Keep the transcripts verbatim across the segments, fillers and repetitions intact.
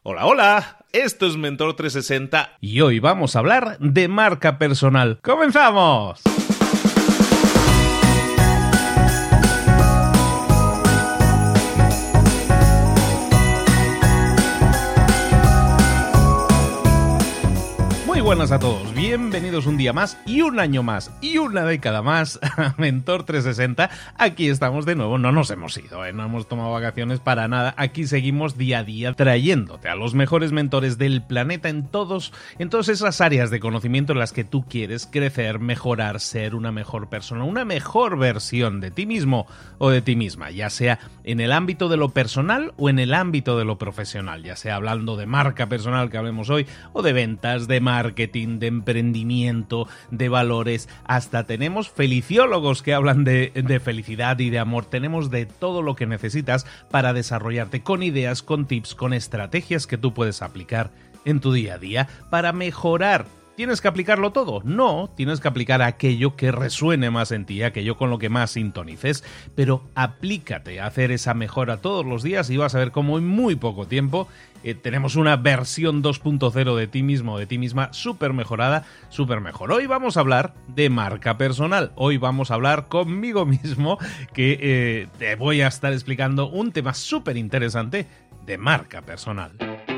Hola, hola, esto es Mentor trescientos sesenta y hoy vamos a hablar de marca personal. ¡Comenzamos! Muy buenas a todos, bienvenidos un día más y un año más y una década más a Mentor trescientos sesenta. Aquí estamos de nuevo, no nos hemos ido, ¿eh? No hemos tomado vacaciones para nada. Aquí seguimos día a día trayéndote a los mejores mentores del planeta en todos, en todas esas áreas de conocimiento en las que tú quieres crecer, mejorar, ser una mejor persona, una mejor versión de ti mismo o de ti misma, ya sea en el ámbito de lo personal o en el ámbito de lo profesional, ya sea hablando de marca personal que hablemos hoy o de ventas, de marca, marketing, de emprendimiento, de valores, hasta tenemos feliciólogos que hablan de, de felicidad y de amor. Tenemos de todo lo que necesitas para desarrollarte con ideas, con tips, con estrategias que tú puedes aplicar en tu día a día para mejorar. ¿Tienes que aplicarlo todo? No, tienes que aplicar aquello que resuene más en ti, aquello con lo que más sintonices, pero aplícate a hacer esa mejora todos los días y vas a ver cómo en muy poco tiempo eh, tenemos una versión dos punto cero de ti mismo o de ti misma súper mejorada, súper mejor. Hoy vamos a hablar de marca personal, hoy vamos a hablar conmigo mismo que eh, te voy a estar explicando un tema súper interesante de marca personal.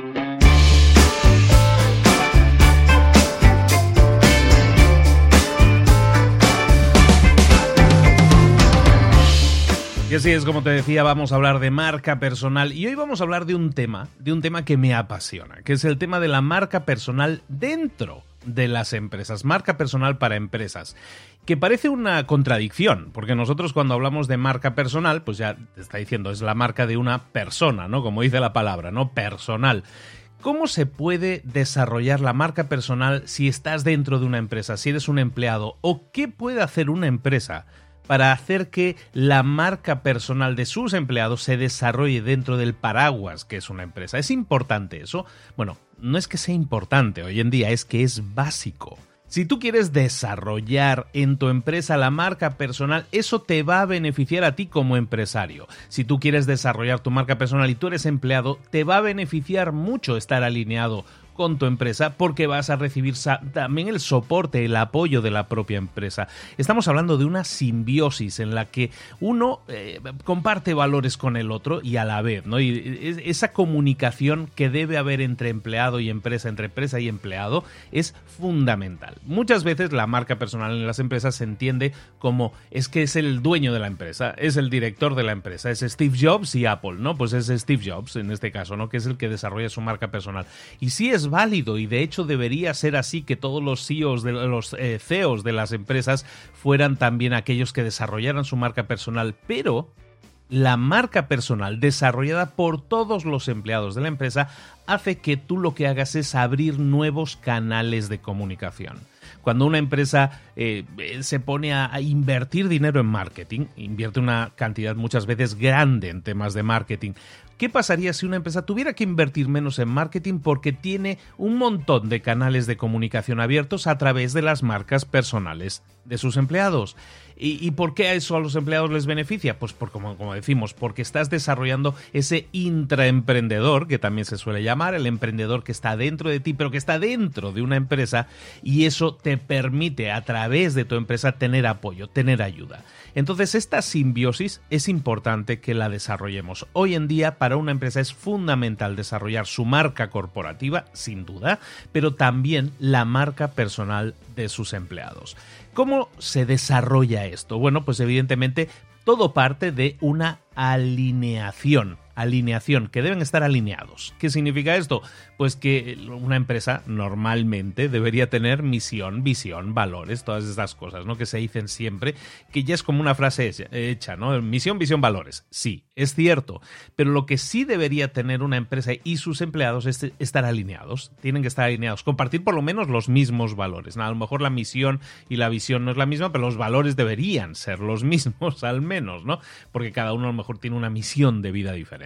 Y así es, como te decía, vamos a hablar de marca personal y hoy vamos a hablar de un tema, de un tema que me apasiona, que es el tema de la marca personal dentro de las empresas, marca personal para empresas, que parece una contradicción, porque nosotros cuando hablamos de marca personal, pues ya te está diciendo, es la marca de una persona, ¿no? Como dice la palabra, ¿no? Personal. ¿Cómo se puede desarrollar la marca personal si estás dentro de una empresa, si eres un empleado? ¿O qué puede hacer una empresa para hacer que la marca personal de sus empleados se desarrolle dentro del paraguas que es una empresa? ¿Es importante eso? Bueno, no es que sea importante hoy en día, es que es básico. Si tú quieres desarrollar en tu empresa la marca personal, eso te va a beneficiar a ti como empresario. Si tú quieres desarrollar tu marca personal y tú eres empleado, te va a beneficiar mucho estar alineado con tu empresa porque vas a recibir también el soporte, el apoyo de la propia empresa. Estamos hablando de una simbiosis en la que uno eh, comparte valores con el otro y a la vez, ¿no? Y esa comunicación que debe haber entre empleado y empresa, entre empresa y empleado, es fundamental. Muchas veces la marca personal en las empresas se entiende como es que es el dueño de la empresa, es el director de la empresa, es Steve Jobs y Apple, ¿no? Pues es Steve Jobs en este caso, ¿no? Que es el que desarrolla su marca personal. Y sí es válido y de hecho debería ser así, que todos los C E Os de los eh, C E Os de las empresas fueran también aquellos que desarrollaran su marca personal, pero la marca personal desarrollada por todos los empleados de la empresa hace que tú lo que hagas es abrir nuevos canales de comunicación. Cuando una empresa eh, se pone a, a invertir dinero en marketing, invierte una cantidad muchas veces grande en temas de marketing. ¿Qué pasaría si una empresa tuviera que invertir menos en marketing porque tiene un montón de canales de comunicación abiertos a través de las marcas personales de sus empleados? ¿Y, y por qué eso a los empleados les beneficia? Pues por, como, como decimos, porque estás desarrollando ese intraemprendedor, que también se suele llamar, el emprendedor que está dentro de ti, pero que está dentro de una empresa, y eso te permite a través de tu empresa tener apoyo, tener ayuda. Entonces esta simbiosis es importante que la desarrollemos. Hoy en día para una empresa es fundamental desarrollar su marca corporativa, sin duda, pero también la marca personal de sus empleados. ¿Cómo se desarrolla esto? Bueno, pues evidentemente todo parte de una alineación. Alineación, que deben estar alineados. ¿Qué significa esto? Pues que una empresa normalmente debería tener misión, visión, valores, todas estas cosas, ¿no? Que se dicen siempre, que ya es como una frase hecha, ¿no? Misión, visión, valores. Sí, es cierto, pero lo que sí debería tener una empresa y sus empleados es estar alineados. Tienen que estar alineados, compartir por lo menos los mismos valores. A lo mejor la misión y la visión no es la misma, pero los valores deberían ser los mismos al menos, ¿no? Porque cada uno a lo mejor tiene una misión de vida diferente.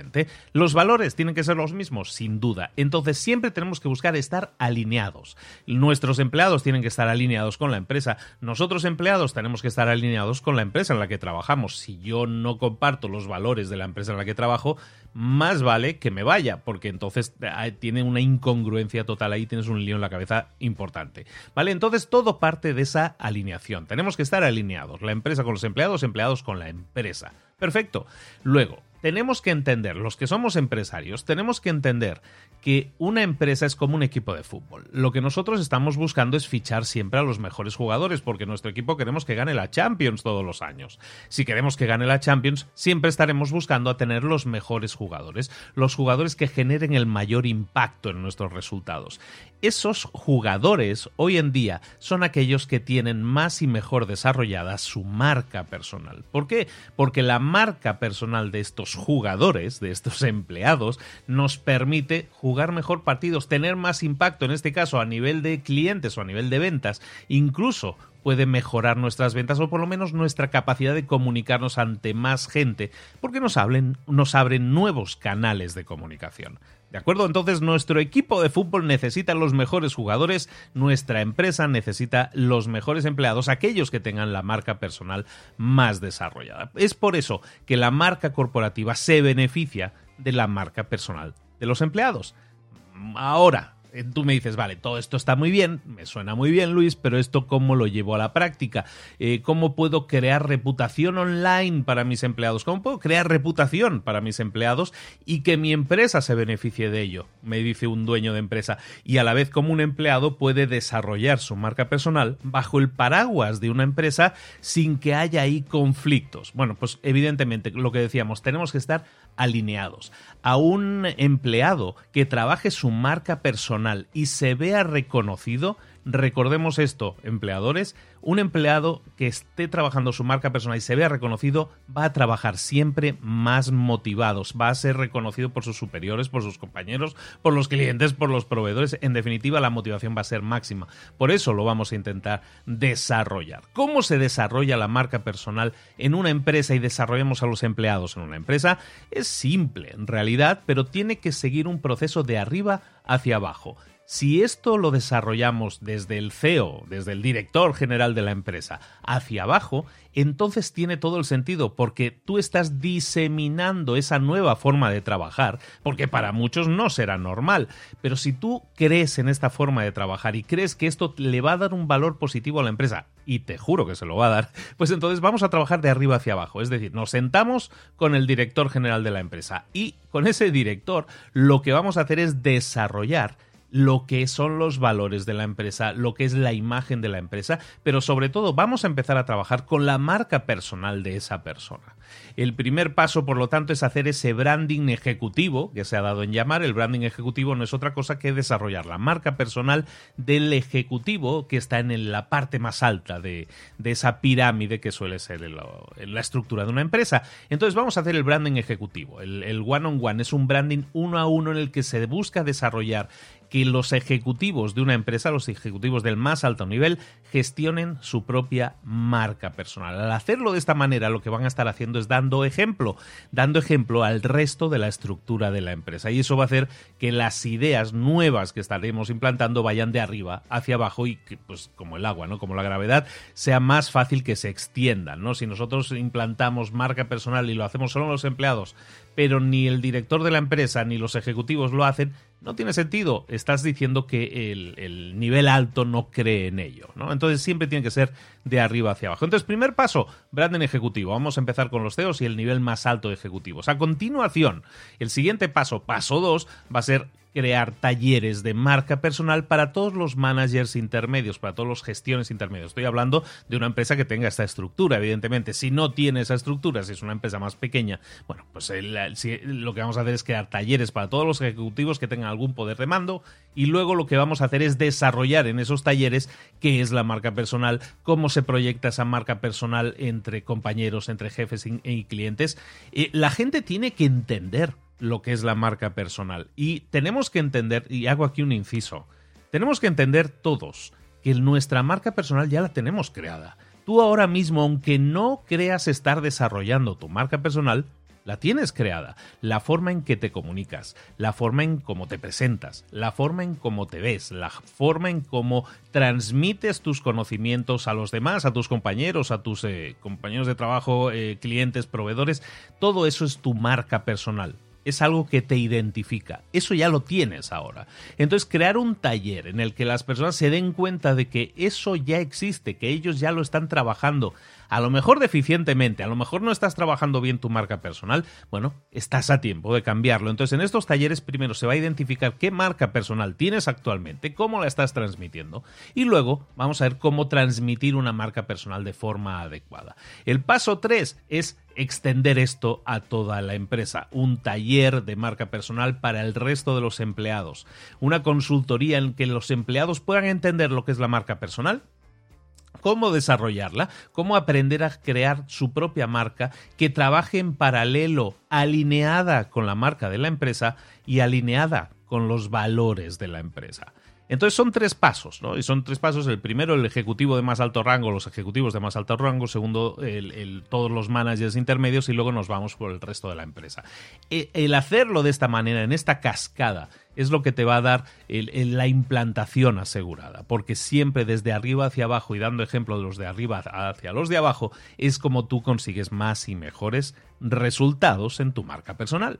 evidentemente. Los valores tienen que ser los mismos, sin duda. Entonces siempre tenemos que buscar estar alineados. Nuestros empleados tienen que estar alineados con la empresa. Nosotros empleados tenemos que estar alineados con la empresa en la que trabajamos. Si yo no comparto los valores de la empresa en la que trabajo, más vale que me vaya, porque entonces tiene una incongruencia total ahí, tienes un lío en la cabeza importante, ¿vale? Entonces todo parte de esa alineación. Tenemos que estar alineados, la empresa con los empleados, empleados con la empresa. Perfecto. Luego, tenemos que entender, los que somos empresarios, tenemos que entender que una empresa es como un equipo de fútbol. Lo que nosotros estamos buscando es fichar siempre a los mejores jugadores, porque nuestro equipo queremos que gane la Champions todos los años. Si queremos que gane la Champions, siempre estaremos buscando a tener los mejores jugadores, los jugadores que generen el mayor impacto en nuestros resultados. Esos jugadores hoy en día son aquellos que tienen más y mejor desarrollada su marca personal. ¿Por qué? Porque la marca personal de estos jugadores, de estos empleados, nos permite jugar mejor partidos, tener más impacto, en este caso a nivel de clientes o a nivel de ventas, incluso puede mejorar nuestras ventas o por lo menos nuestra capacidad de comunicarnos ante más gente, porque nos, hablen, nos abren nuevos canales de comunicación. ¿De acuerdo? Entonces nuestro equipo de fútbol necesita los mejores jugadores, nuestra empresa necesita los mejores empleados, aquellos que tengan la marca personal más desarrollada. Es por eso que la marca corporativa se beneficia de la marca personal de los empleados. Ahora, tú me dices, vale, todo esto está muy bien, me suena muy bien, Luis, pero ¿esto cómo lo llevo a la práctica? Eh, ¿Cómo puedo crear reputación online para mis empleados? ¿Cómo puedo crear reputación para mis empleados y que mi empresa se beneficie de ello? Me dice un dueño de empresa. Y a la vez, ¿cómo un empleado puede desarrollar su marca personal bajo el paraguas de una empresa sin que haya ahí conflictos? Bueno, pues evidentemente, lo que decíamos, tenemos que estar alineados. A un empleado que trabaje su marca personal y se vea reconocido, recordemos esto, empleadores, un empleado que esté trabajando su marca personal y se vea reconocido va a trabajar siempre más motivados, va a ser reconocido por sus superiores, por sus compañeros, por los clientes, por los proveedores. En definitiva, la motivación va a ser máxima. Por eso lo vamos a intentar desarrollar. ¿Cómo se desarrolla la marca personal en una empresa y desarrollamos a los empleados en una empresa? Es simple, en realidad, pero tiene que seguir un proceso de arriba hacia abajo. Si esto lo desarrollamos desde el C E O, desde el director general de la empresa, hacia abajo, entonces tiene todo el sentido, porque tú estás diseminando esa nueva forma de trabajar, porque para muchos no será normal, pero si tú crees en esta forma de trabajar y crees que esto le va a dar un valor positivo a la empresa, y te juro que se lo va a dar, pues entonces vamos a trabajar de arriba hacia abajo, es decir, nos sentamos con el director general de la empresa y con ese director lo que vamos a hacer es desarrollar lo que son los valores de la empresa, lo que es la imagen de la empresa, pero sobre todo vamos a empezar a trabajar con la marca personal de esa persona. El primer paso, por lo tanto, es hacer ese branding ejecutivo, que se ha dado en llamar. El branding ejecutivo no es otra cosa que desarrollar la marca personal del ejecutivo que está en la parte más alta de, de esa pirámide que suele ser en la, en la estructura de una empresa. Entonces vamos a hacer el branding ejecutivo. El, el one-on-one es un branding uno a uno en el que se busca desarrollar que los ejecutivos de una empresa, los ejecutivos del más alto nivel, gestionen su propia marca personal. Al hacerlo de esta manera, lo que van a estar haciendo es dando ejemplo, dando ejemplo al resto de la estructura de la empresa. Y eso va a hacer que las ideas nuevas que estaremos implantando vayan de arriba hacia abajo y que, pues como el agua, ¿no? Como la gravedad, sea más fácil que se extiendan, ¿no? Si nosotros implantamos marca personal y lo hacemos solo los empleados, pero ni el director de la empresa ni los ejecutivos lo hacen, no tiene sentido. Estás diciendo que el, el nivel alto no cree en ello, ¿no? Entonces siempre tiene que ser de arriba hacia abajo. Entonces, primer paso, branding ejecutivo. Vamos a empezar con los C E Os y el nivel más alto de ejecutivos. A continuación, el siguiente paso, paso dos, va a ser crear talleres de marca personal para todos los managers intermedios, para todos los gestiones intermedios. Estoy hablando de una empresa que tenga esta estructura, evidentemente. Si no tiene esa estructura, si es una empresa más pequeña, bueno, pues el, el, si, lo que vamos a hacer es crear talleres para todos los ejecutivos que tengan algún poder de mando, y luego lo que vamos a hacer es desarrollar en esos talleres qué es la marca personal, cómo se proyecta esa marca personal entre compañeros, entre jefes y, y clientes. Eh, la gente tiene que entender lo que es la marca personal. Y tenemos que entender, y hago aquí un inciso, tenemos que entender todos que nuestra marca personal ya la tenemos creada. Tú ahora mismo, aunque no creas estar desarrollando tu marca personal, la tienes creada. La forma en que te comunicas, la forma en cómo te presentas, la forma en cómo te ves, la forma en cómo transmites tus conocimientos a los demás, a tus compañeros, a tus eh, compañeros de trabajo, eh, clientes, proveedores. Todo eso es tu marca personal. Es algo que te identifica. Eso ya lo tienes ahora. Entonces, crear un taller en el que las personas se den cuenta de que eso ya existe, que ellos ya lo están trabajando, a lo mejor deficientemente, a lo mejor no estás trabajando bien tu marca personal, bueno, estás a tiempo de cambiarlo. Entonces, en estos talleres primero se va a identificar qué marca personal tienes actualmente, cómo la estás transmitiendo, y luego vamos a ver cómo transmitir una marca personal de forma adecuada. El paso tres es extender esto a toda la empresa, un taller de marca personal para el resto de los empleados, una consultoría en que los empleados puedan entender lo que es la marca personal, cómo desarrollarla, cómo aprender a crear su propia marca que trabaje en paralelo, alineada con la marca de la empresa y alineada con los valores de la empresa. Entonces son tres pasos, ¿no? Y son tres pasos. El primero, el ejecutivo de más alto rango, los ejecutivos de más alto rango. Segundo, el, el, todos los managers intermedios. Y luego nos vamos por el resto de la empresa. El, el hacerlo de esta manera, en esta cascada, es lo que te va a dar el, el, la implantación asegurada. Porque siempre desde arriba hacia abajo, y dando ejemplo de los de arriba hacia los de abajo, es como tú consigues más y mejores resultados en tu marca personal.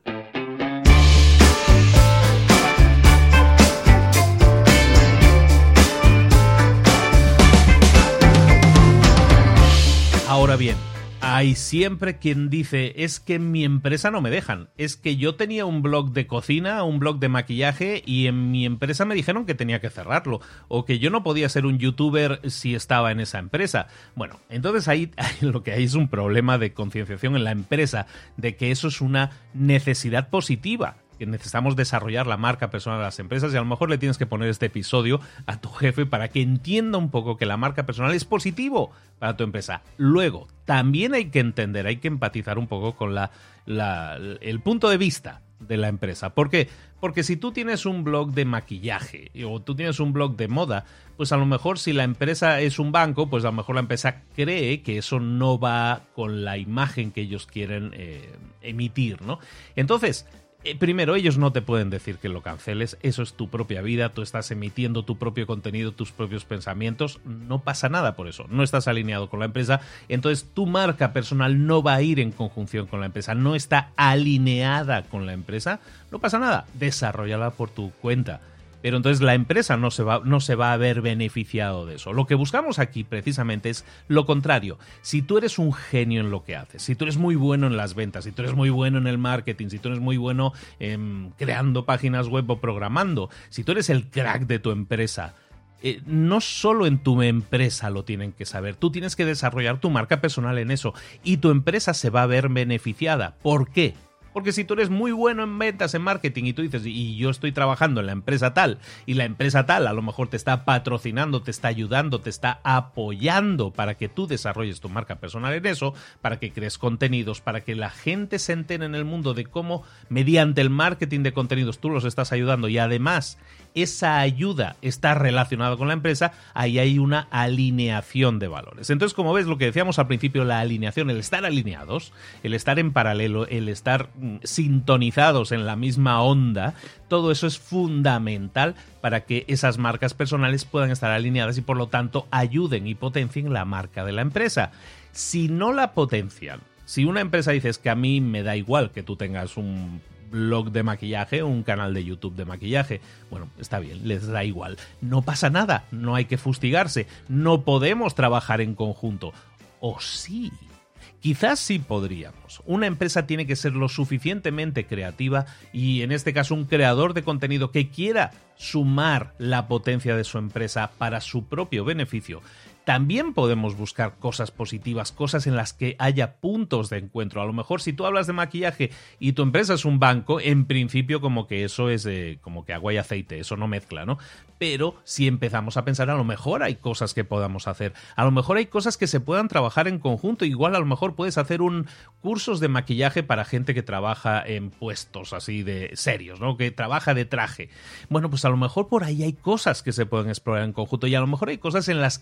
Ahora bien, hay siempre quien dice, es que en mi empresa no me dejan, es que yo tenía un blog de cocina, un blog de maquillaje y en mi empresa me dijeron que tenía que cerrarlo, o que yo no podía ser un youtuber si estaba en esa empresa. Bueno, entonces ahí, ahí lo que hay es un problema de concienciación en la empresa, de que eso es una necesidad positiva, que necesitamos desarrollar la marca personal de las empresas, y a lo mejor le tienes que poner este episodio a tu jefe para que entienda un poco que la marca personal es positivo para tu empresa. Luego, también hay que entender, hay que empatizar un poco con la, la, el punto de vista de la empresa. ¿Por qué? Porque si tú tienes un blog de maquillaje o tú tienes un blog de moda, pues a lo mejor si la empresa es un banco, pues a lo mejor la empresa cree que eso no va con la imagen que ellos quieren eh, emitir, ¿no? Entonces, Eh, primero, ellos no te pueden decir que lo canceles, eso es tu propia vida, tú estás emitiendo tu propio contenido, tus propios pensamientos, no pasa nada por eso, no estás alineado con la empresa, entonces tu marca personal no va a ir en conjunción con la empresa, no está alineada con la empresa, no pasa nada, desarrollala por tu cuenta. Pero entonces la empresa no se va, no se va a ver beneficiado de eso. Lo que buscamos aquí precisamente es lo contrario. Si tú eres un genio en lo que haces, si tú eres muy bueno en las ventas, si tú eres muy bueno en el marketing, si tú eres muy bueno en creando páginas web o programando, si tú eres el crack de tu empresa, eh, no solo en tu empresa lo tienen que saber, tú tienes que desarrollar tu marca personal en eso y tu empresa se va a ver beneficiada. ¿Por qué? Porque si tú eres muy bueno en ventas, en marketing, y tú dices, y yo estoy trabajando en la empresa tal, y la empresa tal a lo mejor te está patrocinando, te está ayudando, te está apoyando para que tú desarrolles tu marca personal en eso, para que crees contenidos, para que la gente se entere en el mundo de cómo mediante el marketing de contenidos tú los estás ayudando, y además esa ayuda está relacionada con la empresa, ahí hay una alineación de valores. Entonces, como ves, lo que decíamos al principio, la alineación, el estar alineados, el estar en paralelo, el estar sintonizados en la misma onda, todo eso es fundamental para que esas marcas personales puedan estar alineadas y por lo tanto ayuden y potencien la marca de la empresa. Si no la potencian, si una empresa dice es que a mí me da igual que tú tengas un blog de maquillaje o un canal de YouTube de maquillaje, bueno, está bien, les da igual, no pasa nada, no hay que fustigarse, no podemos trabajar en conjunto, o sí. Quizás sí podríamos. Una empresa tiene que ser lo suficientemente creativa y en este caso un creador de contenido que quiera sumar la potencia de su empresa para su propio beneficio. También podemos buscar cosas positivas, cosas en las que haya puntos de encuentro. A lo mejor si tú hablas de maquillaje y tu empresa es un banco, en principio como que eso es eh, como que agua y aceite, eso no mezcla, ¿no? Pero si empezamos a pensar, a lo mejor hay cosas que podamos hacer, a lo mejor hay cosas que se puedan trabajar en conjunto, igual a lo mejor puedes hacer un cursos de maquillaje para gente que trabaja en puestos así de serios, ¿no? Que trabaja de traje. Bueno, pues a lo mejor por ahí hay cosas que se pueden explorar en conjunto y a lo mejor hay cosas en las que nos podemos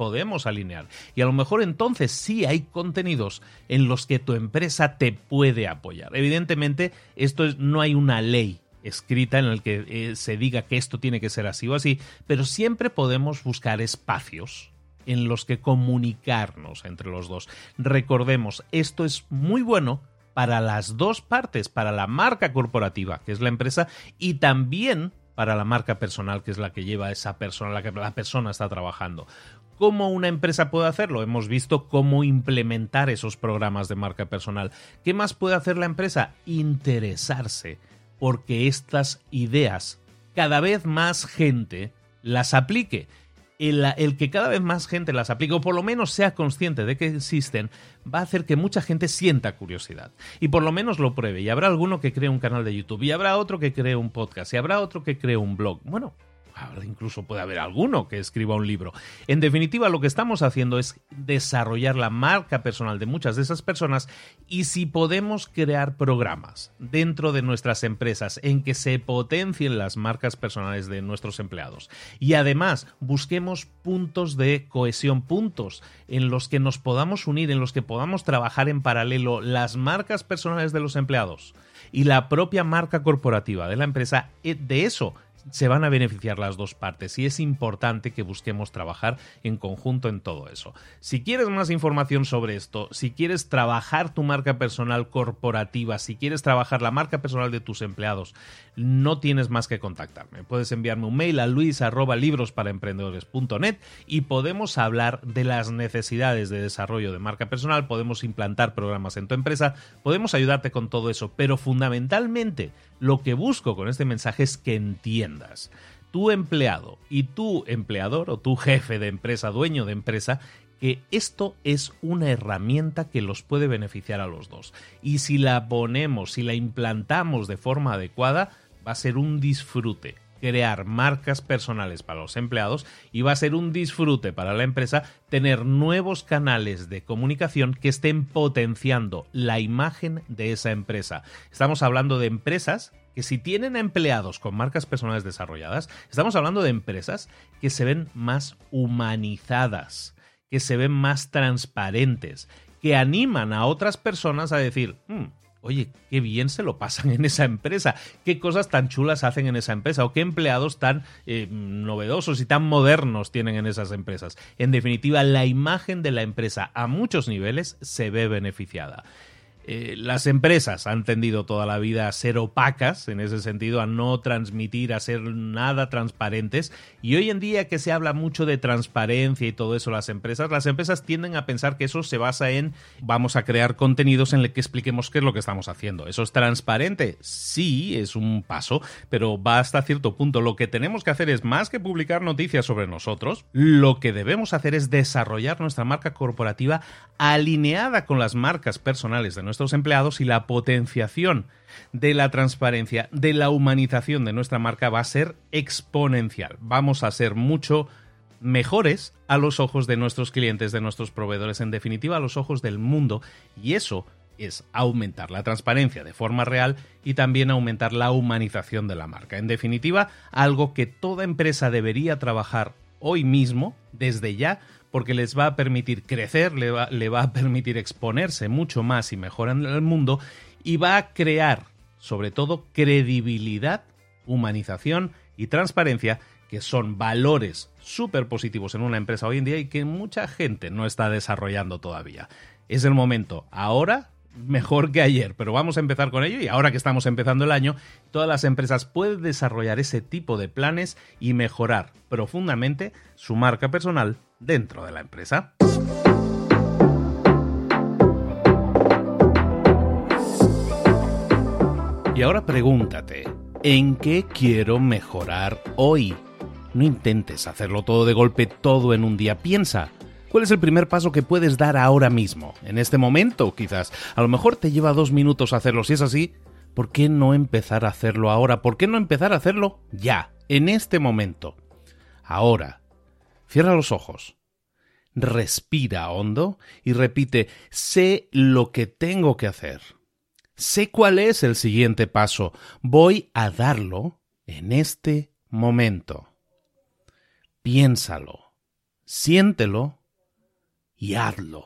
podemos alinear. Y a lo mejor entonces sí hay contenidos en los que tu empresa te puede apoyar. Evidentemente, esto es, no hay una ley escrita en el que eh, se diga que esto tiene que ser así o así, pero siempre podemos buscar espacios en los que comunicarnos entre los dos. Recordemos, esto es muy bueno para las dos partes, para la marca corporativa, que es la empresa, y también para la marca personal, que es la que lleva esa persona, la que la persona está trabajando. ¿Cómo una empresa puede hacerlo? Hemos visto cómo implementar esos programas de marca personal. ¿Qué más puede hacer la empresa? Interesarse porque estas ideas cada vez más gente las aplique. El, el que cada vez más gente las aplique, o por lo menos sea consciente de que existen, va a hacer que mucha gente sienta curiosidad y por lo menos lo pruebe. Y habrá alguno que cree un canal de YouTube, y habrá otro que cree un podcast, y habrá otro que cree un blog. Bueno, incluso puede haber alguno que escriba un libro. En definitiva, lo que estamos haciendo es desarrollar la marca personal de muchas de esas personas, y si podemos crear programas dentro de nuestras empresas en que se potencien las marcas personales de nuestros empleados y además busquemos puntos de cohesión, puntos en los que nos podamos unir, en los que podamos trabajar en paralelo las marcas personales de los empleados y la propia marca corporativa de la empresa, de eso se van a beneficiar las dos partes, y es importante que busquemos trabajar en conjunto en todo eso. Si quieres más información sobre esto, si quieres trabajar tu marca personal corporativa, si quieres trabajar la marca personal de tus empleados, no tienes más que contactarme. Puedes enviarme un mail a luis arroba libros para emprendedores punto net y podemos hablar de las necesidades de desarrollo de marca personal, podemos implantar programas en tu empresa, podemos ayudarte con todo eso, pero fundamentalmente lo que busco con este mensaje es que entiendas, tu empleado y tu empleador o tu jefe de empresa, dueño de empresa, que esto es una herramienta que los puede beneficiar a los dos. Y si la ponemos, si la implantamos de forma adecuada, va a ser un disfrute crear marcas personales para los empleados, y va a ser un disfrute para la empresa tener nuevos canales de comunicación que estén potenciando la imagen de esa empresa. Estamos hablando de empresas que, si tienen empleados con marcas personales desarrolladas, estamos hablando de empresas que se ven más humanizadas, que se ven más transparentes, que animan a otras personas a decir, hmm, oye, qué bien se lo pasan en esa empresa, qué cosas tan chulas hacen en esa empresa, o qué empleados tan eh, novedosos y tan modernos tienen en esas empresas. En definitiva, la imagen de la empresa a muchos niveles se ve beneficiada. Eh, las empresas han tendido toda la vida a ser opacas, en ese sentido, a no transmitir, a ser nada transparentes, y hoy en día que se habla mucho de transparencia y todo eso, las empresas, las empresas tienden a pensar que eso se basa en vamos a crear contenidos en el que expliquemos qué es lo que estamos haciendo. ¿Eso es transparente? Sí, es un paso, pero va hasta cierto punto. Lo que tenemos que hacer es, más que publicar noticias sobre nosotros, lo que debemos hacer es desarrollar nuestra marca corporativa alineada con las marcas personales de nuestros empleados, y la potenciación de la transparencia, de la humanización de nuestra marca va a ser exponencial. Vamos a ser mucho mejores a los ojos de nuestros clientes, de nuestros proveedores, en definitiva a los ojos del mundo, y eso es aumentar la transparencia de forma real y también aumentar la humanización de la marca. En definitiva, algo que toda empresa debería trabajar hoy mismo, desde ya, porque les va a permitir crecer, le va, le va a permitir exponerse mucho más y mejor en el mundo, y va a crear, sobre todo, credibilidad, humanización y transparencia, que son valores súper positivos en una empresa hoy en día y que mucha gente no está desarrollando todavía. Es el momento, ahora mejor que ayer, pero vamos a empezar con ello, y ahora que estamos empezando el año, todas las empresas pueden desarrollar ese tipo de planes y mejorar profundamente su marca personal dentro de la empresa. Y ahora pregúntate, ¿en qué quiero mejorar hoy? No intentes hacerlo todo de golpe, todo en un día. Piensa, ¿cuál es el primer paso que puedes dar ahora mismo? En este momento, quizás. A lo mejor te lleva dos minutos hacerlo. Si es así, ¿por qué no empezar a hacerlo ahora? ¿Por qué no empezar a hacerlo ya, en este momento? Ahora, cierra los ojos, respira hondo y repite, sé lo que tengo que hacer. Sé cuál es el siguiente paso. Voy a darlo en este momento. Piénsalo, siéntelo y hazlo.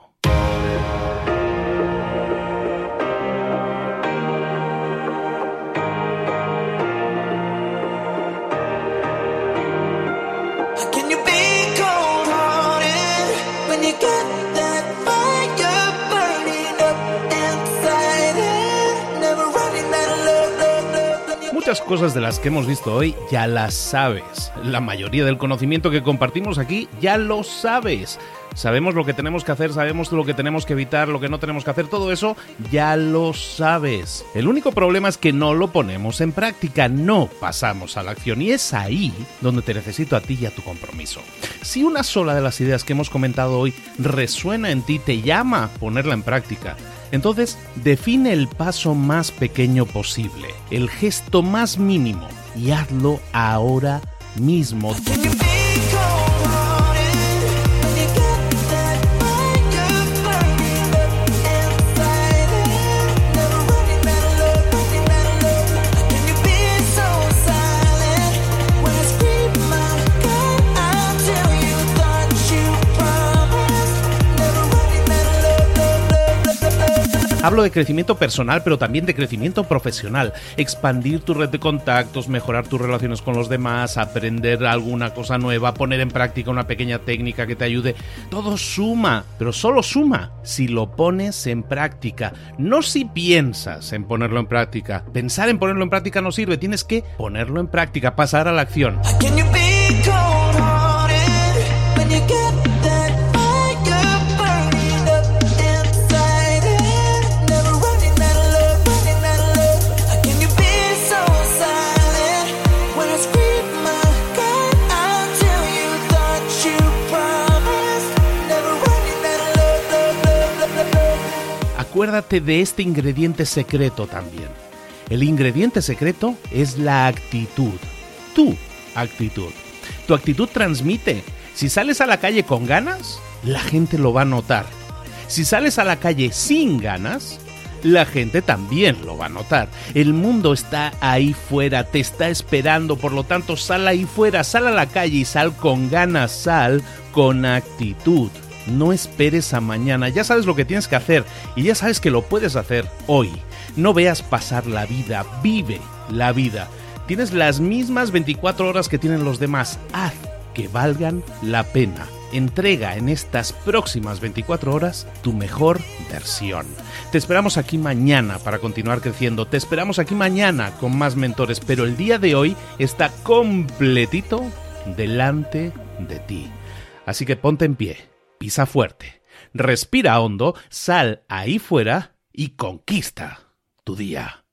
Muchas cosas de las que hemos visto hoy ya las sabes. La mayoría del conocimiento que compartimos aquí ya lo sabes. Sabemos lo que tenemos que hacer, sabemos lo que tenemos que evitar, lo que no tenemos que hacer, todo eso ya lo sabes. El único problema es que no lo ponemos en práctica, no pasamos a la acción, y es ahí donde te necesito a ti y a tu compromiso. Si una sola de las ideas que hemos comentado hoy resuena en ti, te llama a ponerla en práctica, entonces define el paso más pequeño posible, el gesto más mínimo, y hazlo ahora mismo. Hablo de crecimiento personal, pero también de crecimiento profesional. Expandir tu red de contactos, mejorar tus relaciones con los demás, aprender alguna cosa nueva, poner en práctica una pequeña técnica que te ayude. Todo suma, pero solo suma si lo pones en práctica. No si piensas en ponerlo en práctica. Pensar en ponerlo en práctica no sirve. Tienes que ponerlo en práctica, pasar a la acción. Acuérdate de este ingrediente secreto también. El ingrediente secreto es la actitud. Tu actitud. Tu actitud transmite. Si sales a la calle con ganas, la gente lo va a notar. Si sales a la calle sin ganas, la gente también lo va a notar. El mundo está ahí fuera, te está esperando, por lo tanto sal ahí fuera, sal a la calle y sal con ganas, sal con actitud. No esperes a mañana, ya sabes lo que tienes que hacer y ya sabes que lo puedes hacer hoy. No veas pasar la vida, vive la vida. Tienes las mismas veinticuatro horas que tienen los demás, haz que valgan la pena. Entrega en estas próximas veinticuatro horas tu mejor versión. Te esperamos aquí mañana para continuar creciendo, te esperamos aquí mañana con más mentores, pero el día de hoy está completito delante de ti. Así que ponte en pie. Pisa fuerte, respira hondo, sal ahí fuera y conquista tu día.